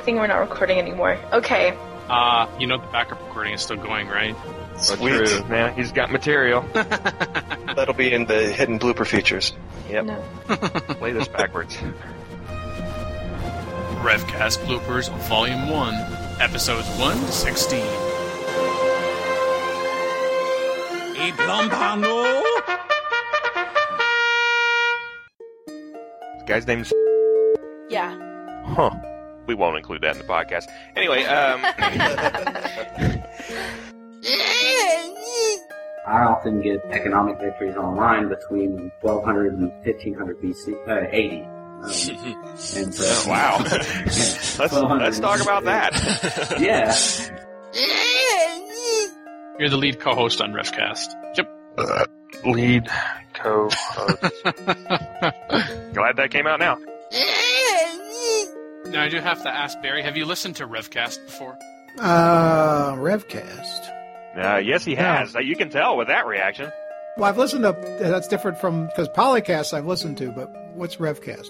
think we're not recording anymore. Okay. The backup recording is still going, right? Sweet. True. Man, he's got material. That'll be in the hidden blooper features. Yep. No. Play this backwards. Revcast Bloopers, Volume 1, Episodes 1 to 16. E Plompano? This guy's name's... Yeah. Huh. We won't include that in the podcast. Anyway, I often get economic victories online between 1200 and 1500 BC, 80. And so, wow. Let's talk about that. Yeah. You're the lead co-host on Revcast. Yep. Lead co-host. Glad that came out now. Now, I do have to ask Barry, have you listened to Revcast before? Revcast. Yes, he has. You can tell with that reaction. Well, I've listened to... That's different from... Because Polycast I've listened to, but what's Revcast?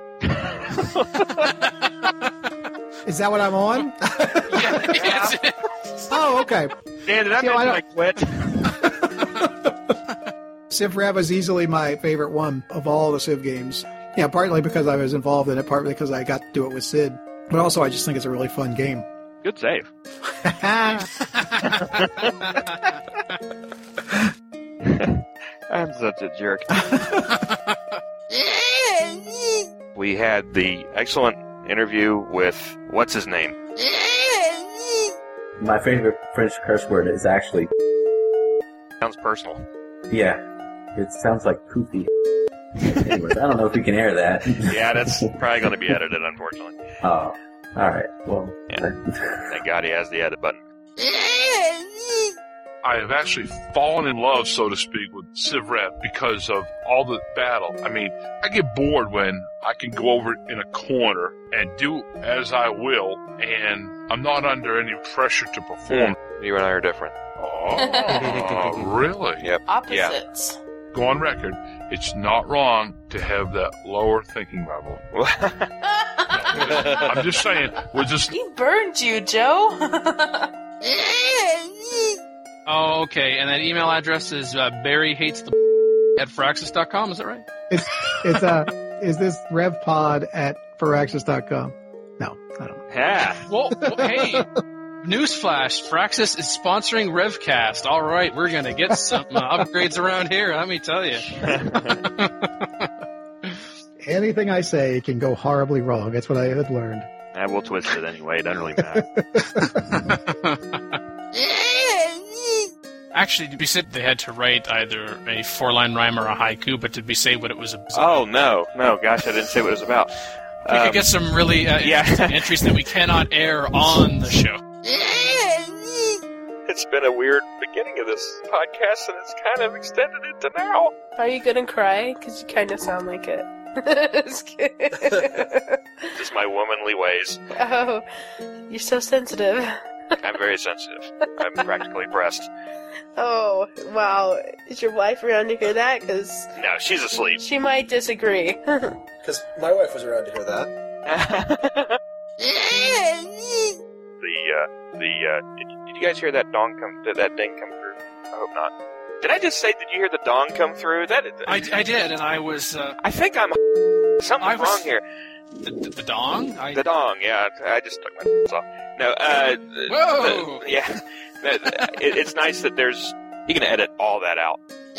Is that what I'm on? Yes. Oh, okay. Dan, did I mention I quit? Civ Rev is easily my favorite one of all the Civ games. Yeah, partly because I was involved in it, partly because I got to do it with Sid. But also, I just think it's a really fun game. Good save. I'm such a jerk. We had the excellent interview with, what's his name? My favorite French curse word is actually... Sounds personal. Yeah. It sounds like poopy. Anyways, I don't know if we can air that. Yeah, that's probably going to be edited, unfortunately. Oh, alright. Well, yeah. Thank God he has the edit button. I have actually fallen in love, so to speak, with Civ Rev because of all the battle. I mean, I get bored when I can go over in a corner and do as I will, and I'm not under any pressure to perform. You and I are different. Oh, really? Yep. Opposites. Go on record. It's not wrong to have that lower thinking level. I'm just saying, He burned you, Joe. Oh, okay. And that email address is barryhatesthe at Firaxis.com, is that right? Is this RevPod at Firaxis.com? No, I don't know. Yeah. Well, hey, newsflash, Firaxis is sponsoring Revcast. All right, we're going to get some upgrades around here, let me tell you. Anything I say can go horribly wrong. That's what I have learned. We'll twist it anyway. It doesn't really matter. Actually, did we say they had to write either a 4-line rhyme or a haiku, but did we say what it was about? Oh, no. Gosh, I didn't say what it was about. We could get some really interesting entries that we cannot air on the show. It's been a weird beginning of this podcast, and it's kind of extended into now. Are you gonna cry? Because you kind of sound like it. Just my womanly ways. Oh, you're so sensitive. I'm very sensitive. I'm practically breast. Oh, wow. Is your wife around to hear that? Because no, she's asleep. She might disagree. Because my wife was around to hear that. Did you guys hear that that ding come through? I hope not. Did I just say, did you hear the dong come through? I did, and I was... I think I'm... Something's wrong here. The dong? The dong, yeah. I just took my off. No, Whoa! Yeah. It's nice that there's... You can edit all that out.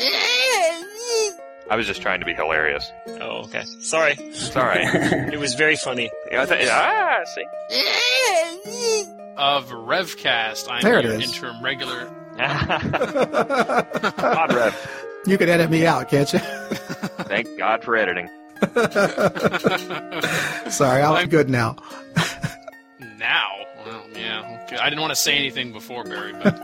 I was just trying to be hilarious. Oh, okay. Sorry. It's alright. It was very funny. Yeah, see? Of Revcast, I'm There it your is. interim regular. Odd Rev. You can edit me out, can't you? Thank God for editing. Sorry, I'm good now. Now? Well, yeah. Okay. I didn't want to say anything before, Barry, but...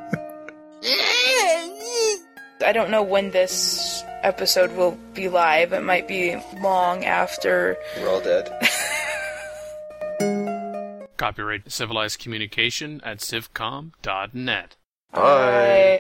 I don't know when this episode will be live. It might be long after... We're all dead. Copyright Civilized Communication at civcom.net. Bye.